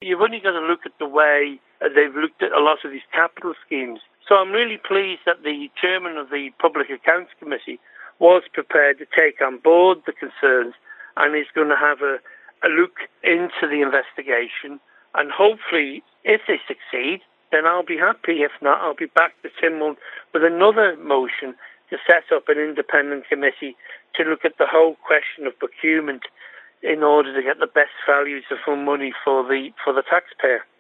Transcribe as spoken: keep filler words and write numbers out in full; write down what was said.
you've only got to look at the way they've looked at a lot of these capital schemes. So I'm really pleased that the chairman of the Public Accounts Committee was prepared to take on board the concerns and is going to have a, a look into the investigation. And hopefully, if they succeed, then I'll be happy. If not, I'll be back to Tynwald with another motion to set up an independent committee to look at the whole question of procurement in order to get the best values for money for the for the taxpayer.